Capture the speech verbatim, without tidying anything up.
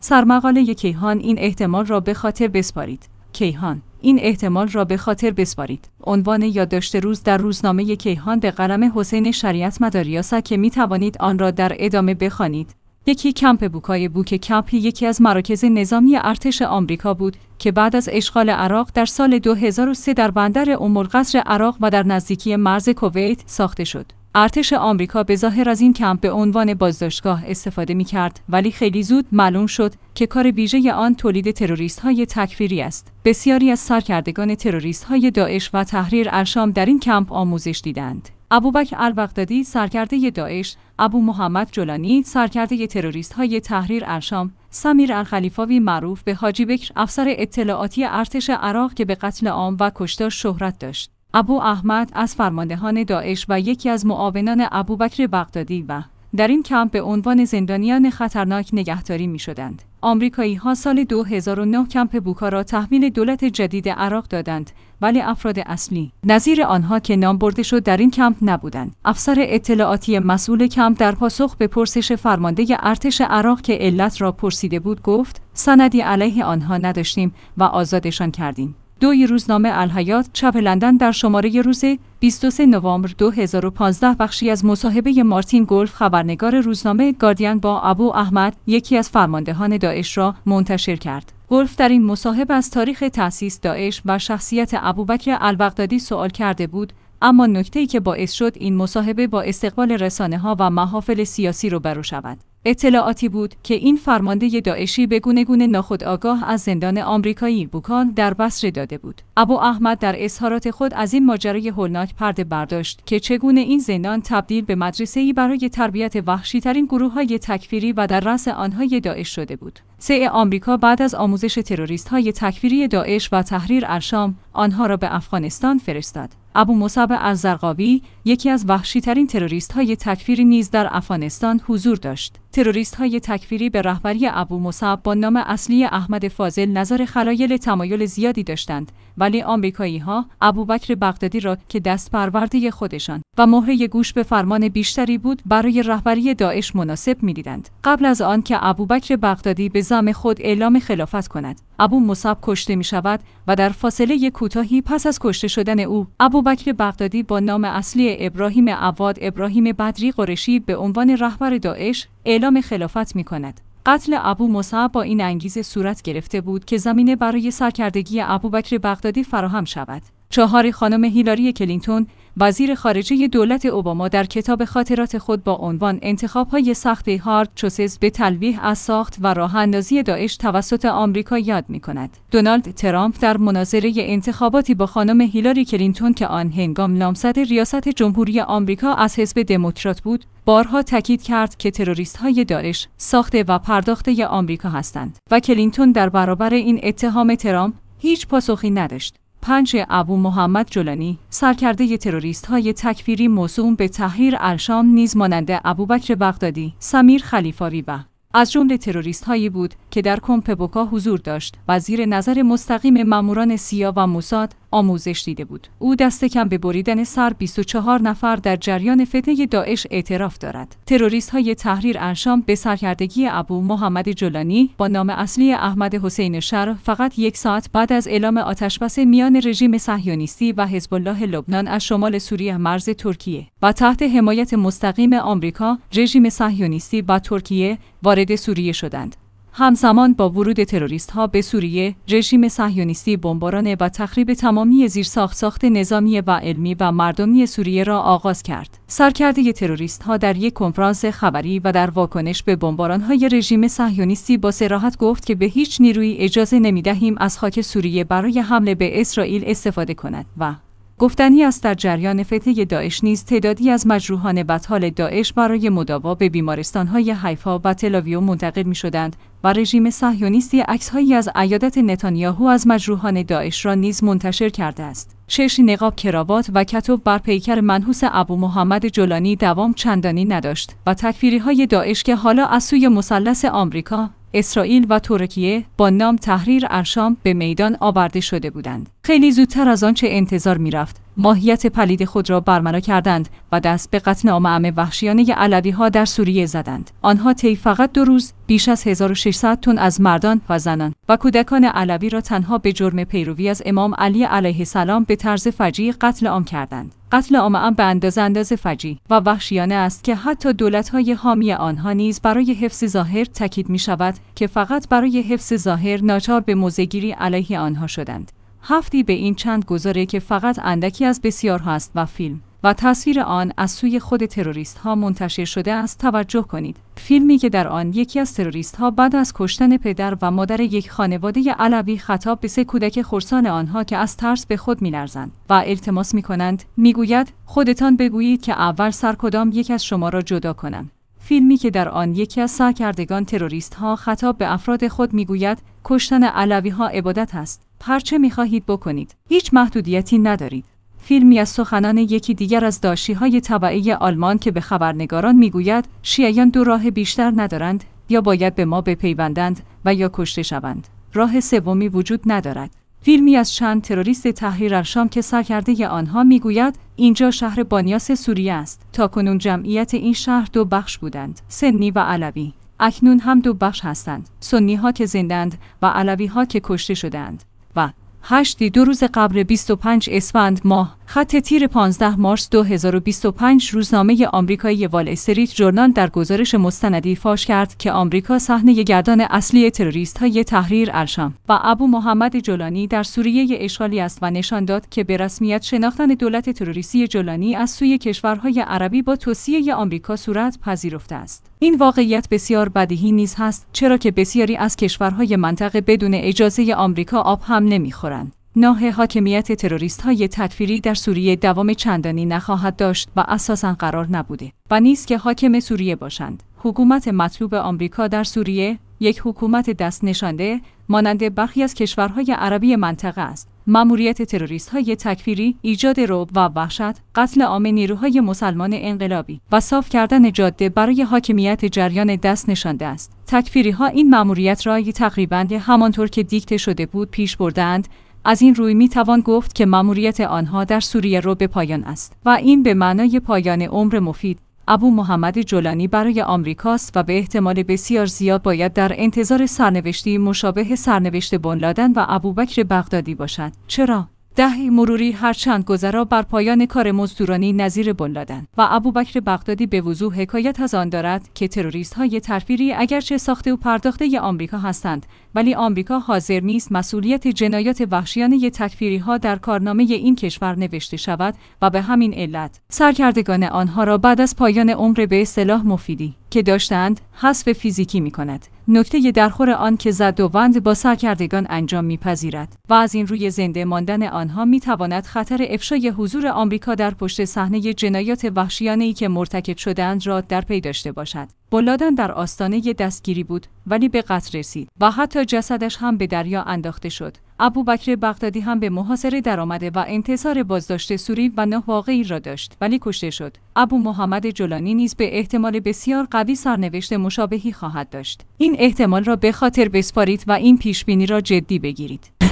سرمقاله کیهان این احتمال را به خاطر بسپارید. کیهان این احتمال را به خاطر بسپارید. عنوان یادداشت روز در روزنامه کیهان به قلم حسین شریعت مداری است که می توانید آن را در ادامه بخوانید. یکی کمپ بوکای بوک کمپ یکی از مراکز نظامی ارتش آمریکا بود که بعد از اشغال عراق در سال دو هزار و سه در بندر ام القصر عراق و در نزدیکی مرز کویت ساخته شد. ارتش آمریکا به ظاهر از این کمپ به عنوان بازداشتگاه استفاده می‌کرد، ولی خیلی زود معلوم شد که کار ویژه آن تولید تروریست‌های تکفیری است. بسیاری از سرکردگان تروریست‌های داعش و تحریر الشام در این کمپ آموزش دیدند. ابوبکر البغدادی سرکرده داعش، ابو محمد جولانی سرکرده تروریست‌های تحریر الشام، سمیر الخلیفاوی معروف به حاجی بکر افسر اطلاعاتی ارتش عراق که به قتل عام و کشتار شهرت داشت، ابو احمد از فرماندهان داعش و یکی از معاونان ابوبکر بغدادی و در این کمپ به عنوان زندانیان خطرناک نگهداری می‌شدند. آمریکایی‌ها سال دو هزار و نه کمپ بوکا را تحویل دولت جدید عراق دادند، ولی افراد اصلی نظیر آنها که نام برده شد در این کمپ نبودند. افسر اطلاعاتی مسئول کمپ در پاسخ به پرسش فرمانده ارتش عراق که علت را پرسیده بود گفت: سندی علیه آنها نداشتیم و آزادشان کردیم. دوی روزنامه الحیات چاپ لندن در شماره روز بیست و سوم نوامبر دو هزار و پانزده بخشی از مصاحبه مارتین گولف خبرنگار روزنامه گاردین با ابو احمد یکی از فرماندهان داعش را منتشر کرد. گولف در این مصاحبه از تاریخ تأسیس داعش و شخصیت ابوبکر البغدادی سوال کرده بود، اما نکته‌ای که باعث شد این مصاحبه با استقبال رسانه‌ها و محافل سیاسی روبرو شود اطلاعاتی بود که این فرمانده داعشی به گونه گونه ناخودآگاه از زندان آمریکایی بوکان در بصره داده بود. ابو احمد در اظهارات خود از این ماجرای هولناک پرده برداشت که چگونه این زندان تبدیل به مدرسه‌ای برای تربیت وحشی‌ترین گروه‌های تکفیری و در رأس آنهای داعش شده بود. سه آمریکا بعد از آموزش تروریست‌های تکفیری داعش و تحریر الشام آنها را به افغانستان فرستاد. ابو مصعب الزرقاوی یکی از وحشی‌ترین تروریست‌های تکفیری نیز در افغانستان حضور داشت. تروریست‌های تکفیری به رهبری ابو مصعب با نام اصلی احمد فاضل نظر خلایل تمایل زیادی داشتند، ولی آمریکایی‌ها ابوبکر بغدادی را که دست پرورده خودشان و مهره گوش به فرمان بیشتری بود برای رهبری داعش مناسب می‌دیدند. قبل از آن که ابوبکر بغدادی به زعم خود اعلام خلافت کند، ابو مصعب کشته می‌شود و در فاصله کوتاهی پس از کشته شدن او، ابوبکر بغدادی با نام اصلی ابراهیم عواد ابراهیم بدری قرشی به عنوان رهبر داعش اعلام خلافت می‌کند. قتل ابو مصعب با این انگیزه صورت گرفته بود که زمینه برای سرکردگی ابوبکر بغدادی فراهم شود. چهار خانم هیلاری کلینتون وزیر خارجه دولت اوباما در کتاب خاطرات خود با عنوان انتخاب‌های سخت هارد چوسز به تلویح از ساخت و راه‌اندازی داعش توسط آمریکا یاد می‌کند. دونالد ترامپ در مناظره انتخاباتی با خانم هیلاری کلینتون که آن هنگام نامزد ریاست جمهوری آمریکا از حزب دموکرات بود، بارها تاکید کرد که تروریست‌های داعش ساخته و پرداخته آمریکا هستند و کلینتون در برابر این اتهام ترامپ هیچ پاسخی نداشت. پنج ابو محمد جولانی سرکرده تروریست‌های تکفیری موسوم به تحریر الشام نیز مانند ابوبکر بغدادی، سمیر خلیفاوی و از جمله تروریست‌هایی بود که در کمپ بوکا حضور داشت و زیر نظر مستقیم ماموران سیا و موساد آموزش دیده بود. او دست کم به بریدن سر بیست و چهار نفر در جریان فتنه داعش اعتراف دارد. تروریست‌های تحریر الشام به سرکردگی ابو محمد جولانی با نام اصلی احمد حسین شر فقط یک ساعت بعد از اعلام آتشبس میان رژیم صهیونیستی و حزب الله لبنان از شمال سوریه مرز ترکیه و تحت حمایت مستقیم آمریکا، رژیم صهیونیستی و ترکیه وارد سوریه شدند. همزمان با ورود تروریست‌ها به سوریه، رژیم صهیونیستی بمباران و تخریب تمامی زیرساخت ساخت نظامی و علمی و مردمی سوریه را آغاز کرد. سرکرده تروریست‌ها در یک کنفرانس خبری و در واکنش به بمباران‌های رژیم صهیونیستی با صراحت گفت که به هیچ نیرویی اجازه نمی‌دهیم از خاک سوریه برای حمله به اسرائیل استفاده کند و گفتنی است در جریان فتنه داعش نیز تعدادی از مجروحان بدحال داعش برای مداوا به بیمارستان‌های حیفا و تل‌آویو منتقل می‌شدند و رژیم صهیونیستی عکس‌هایی از عیادت نتانیاهو از مجروحان داعش را نیز منتشر کرده است. شش نقاب کراوات و کتف بر پیکر منحوس ابو محمد جولانی دوام چندانی نداشت و تکفیری‌های داعش که حالا از سوی مثلث آمریکا، اسرائیل و ترکیه با نام تحریر الشام به میدان آورده شده بودند. خیلی زودتر از آنچه انتظار می‌رفت، ماهیت پلید خود را برملا کردند و دست به قتل نامعلوم وحشیانه علوی‌ها در سوریه زدند. آنها طی فقط دو روز بیش از هزار و ششصد تن از مردان و زنان و کودکان علوی را تنها به جرم پیروی از امام علی علیه السلام به طرز فجیع قتل عام کردند. قتل عام به اندازه اندازه فجیع و وحشیانه است که حتی دولت‌های حامی آنها نیز برای حفظ ظاهر تاکید می‌شود که فقط برای حفظ ظاهر ناچار به موضع‌گیری علیه آنها شدند. هفتی به این چند گزاره که فقط اندکی از بسیارها است و فیلم و تصویر آن از سوی خود تروریست ها منتشر شده است توجه کنید. فیلمی که در آن یکی از تروریست ها بعد از کشتن پدر و مادر یک خانواده علوی خطاب به سه کودک خرسان آنها که از ترس به خود می‌لرزند و التماس می‌کنند میگوید خودتان بگویید که اول سر کدام یک از شما را جدا کنم. فیلمی که در آن یکی از سرکردگان تروریست ها خطاب به افراد خود میگوید کشتن علوی ها عبادت است. هرچه میخواهید بکنید. هیچ محدودیتی ندارید. فیلمی از سخنان یکی دیگر از داعشی‌های تبعی آلمان که به خبرنگاران میگوید شیعیان دو راه بیشتر ندارند، یا باید به ما بپیوندند و یا کشته شوند. راه سومی وجود ندارد. فیلمی از چند تروریست تحریر الشام که سرکرده آنها میگوید اینجا شهر بانیاس سوریه است. تاکنون جمعیت این شهر دو بخش بودند، سنی و علوی. اکنون هم دو بخش هستند، سنی ها که زندند و علوی ها که کشته شدند. و هشت دو روز قبل بیست و پنج اسفند ماه خط تیر پانزده مارس دو هزار و بیست و پنج روزنامه آمریکایی وال استریت ژورنال در گزارش مستندی فاش کرد که آمریکا صحنه گردان اصلی تروریست‌های تحریر الشام و ابو محمد جولانی در سوریه اشغالی است و نشان داد که به رسمیت شناختن دولت تروریستی جولانی از سوی کشورهای عربی با توصیه آمریکا صورت پذیرفته است. این واقعیت بسیار بدیهی نیز هست، چرا که بسیاری از کشورهای منطقه بدون اجازه آمریکا آب هم نمی‌خورند. ناه حاکمیت تروریست‌های تکفیری در سوریه دوام چندانی نخواهد داشت و اساساً قرار نبوده و نیست که حاکم سوریه باشند. حکومت مطلوب آمریکا در سوریه یک حکومت دست نشانده مانند برخی از کشورهای عربی منطقه است. مأموریت تروریست‌های تکفیری ایجاد رعب و وحشت، قتل عام نیروهای مسلمان انقلابی و صاف کردن جاده برای حاکمیت جریان دست نشانده است. تکفیری‌ها این مأموریت را تقریباً همانطور که دیکته شده بود پیش بردند. از این روی می توان گفت که مأموریت آنها در سوریه رو به پایان است و این به معنای پایان عمر مفید ابو محمد جولانی برای آمریکاست و به احتمال بسیار زیاد باید در انتظار سرنوشتی مشابه سرنوشت بن لادن و ابوبکر بغدادی باشد. چرا؟ دهه مروری هر چند گذرا بر پایان کار مزدورانی نظیر بن لادن و ابوبکر بغدادی به وضوح حکایت از آن دارد که تروریست‌های تکفیری اگرچه ساخته و پرداخته آمریکا هستند، ولی آمریکا حاضر نیست مسئولیت جنایات وحشیانه تکفیری‌ها در کارنامه این کشور نوشته شود و به همین علت سرکردگان آنها را بعد از پایان عمر به اصطلاح مفیدی که داشتند حذف فیزیکی می‌کند. نکته درخور آن که زد و بند با سرکردگان انجام می‌پذیرد و از این روی زنده ماندن آنها می‌تواند خطر افشای حضور آمریکا در پشت صحنه جنایات وحشیانه‌ای که مرتکب شدند را در پی داشته باشد. بن لادن در آستانه دستگیری بود ولی به قتل رسید و حتی جسدش هم به دریا انداخته شد. ابوبکر بغدادی هم به محاصره درآمده و انتظار بازداشت سوری و نه واقعی را داشت ولی کشته شد. ابو محمد جولانی نیز به احتمال بسیار قوی سرنوشت مشابهی خواهد داشت. این احتمال را به خاطر بسپارید و این پیشبینی را جدی بگیرید.